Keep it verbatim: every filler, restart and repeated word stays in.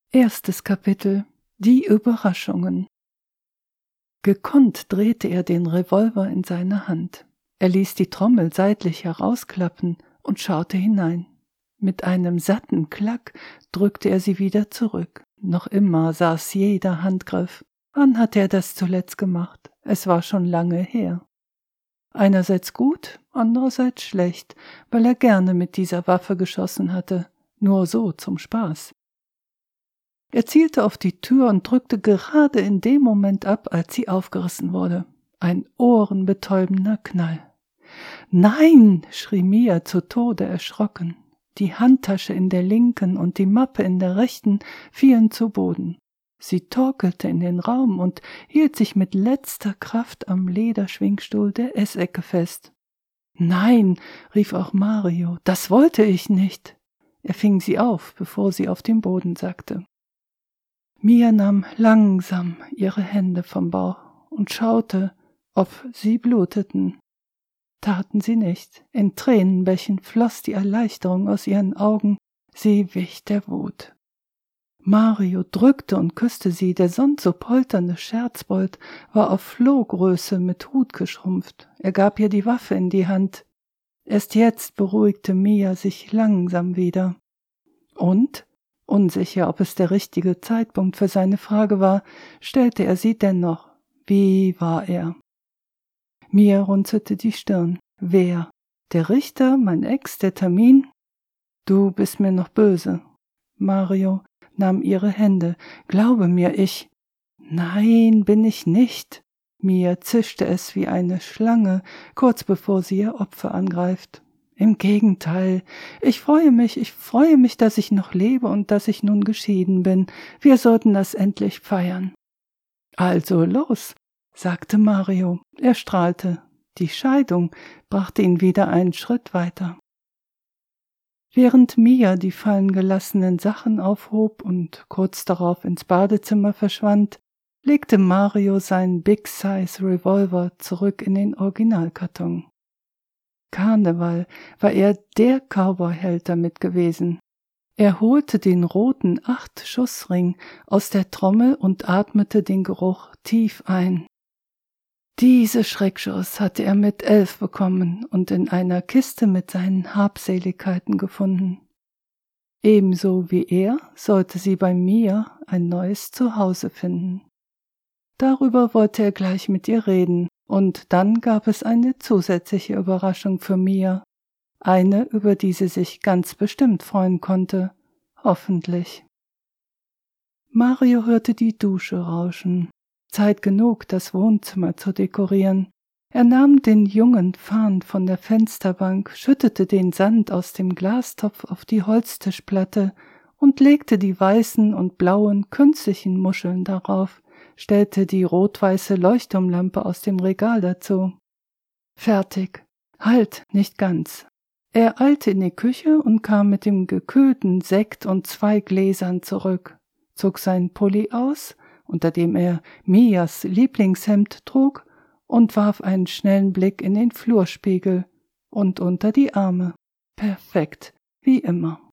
Erstes Kapitel: Die Überraschungen. Gekonnt drehte er den Revolver in seiner Hand. Er ließ die Trommel seitlich herausklappen und schaute hinein. Mit einem satten Klack drückte er sie wieder zurück. Noch immer saß jeder Handgriff. Wann hatte er das zuletzt gemacht? Es war schon lange her. Einerseits gut, andererseits schlecht, weil er gerne mit dieser Waffe geschossen hatte, nur so zum Spaß. Er zielte auf die Tür und drückte gerade in dem Moment ab, als sie aufgerissen wurde. Ein ohrenbetäubender Knall. »Nein!« schrie Mia zu Tode erschrocken. Die Handtasche in der linken und die Mappe in der rechten fielen zu Boden. Sie torkelte in den Raum und hielt sich mit letzter Kraft am Lederschwingstuhl der Essecke fest. »Nein«, rief auch Mario, »das wollte ich nicht!« Er fing sie auf, bevor sie auf den Boden sackte. Mia nahm langsam ihre Hände vom Bauch und schaute, ob sie bluteten. Taten sie nicht. In Tränenbächen floss die Erleichterung aus ihren Augen, sie wich der Wut. Mario drückte und küsste sie, der sonst so polternde Scherzbold war auf Flohgröße mit Hut geschrumpft. Er gab ihr die Waffe in die Hand. Erst jetzt beruhigte Mia sich langsam wieder. Und, unsicher, ob es der richtige Zeitpunkt für seine Frage war, stellte er sie dennoch. Wie war er? Mia runzelte die Stirn. Wer? Der Richter, mein Ex, der Termin? Du bist mir noch böse. Mario nahm ihre Hände. Glaube mir, ich... Nein, bin ich nicht. Mia zischte es wie eine Schlange, kurz bevor sie ihr Opfer angreift. Im Gegenteil, ich freue mich, ich freue mich, dass ich noch lebe und dass ich nun geschieden bin. Wir sollten das endlich feiern. Also los, sagte Mario. Er strahlte. Die Scheidung brachte ihn wieder einen Schritt weiter. Während Mia die fallen gelassenen Sachen aufhob und kurz darauf ins Badezimmer verschwand, legte Mario seinen Big-Size-Revolver zurück in den Originalkarton. Karneval war er der Cowboy-Held damit gewesen. Er holte den roten Acht-Schuss-Ring aus der Trommel und atmete den Geruch tief ein. Diese Schreckschuss hatte er mit elf bekommen und in einer Kiste mit seinen Habseligkeiten gefunden. Ebenso wie er sollte sie bei Mia ein neues Zuhause finden. Darüber wollte er gleich mit ihr reden, und dann gab es eine zusätzliche Überraschung für Mia, eine, über die sie sich ganz bestimmt freuen konnte, hoffentlich. Mario hörte die Dusche rauschen. Zeit genug, das Wohnzimmer zu dekorieren. Er nahm den jungen Farn von der Fensterbank, schüttete den Sand aus dem Glastopf auf die Holztischplatte und legte die weißen und blauen künstlichen Muscheln darauf, stellte die rot-weiße Leuchtturmlampe aus dem Regal dazu. Fertig. Halt, nicht ganz. Er eilte in die Küche und kam mit dem gekühlten Sekt und zwei Gläsern zurück, zog seinen Pulli aus, unter dem er Mias Lieblingshemd trug, und warf einen schnellen Blick in den Flurspiegel und unter die Arme. Perfekt, wie immer.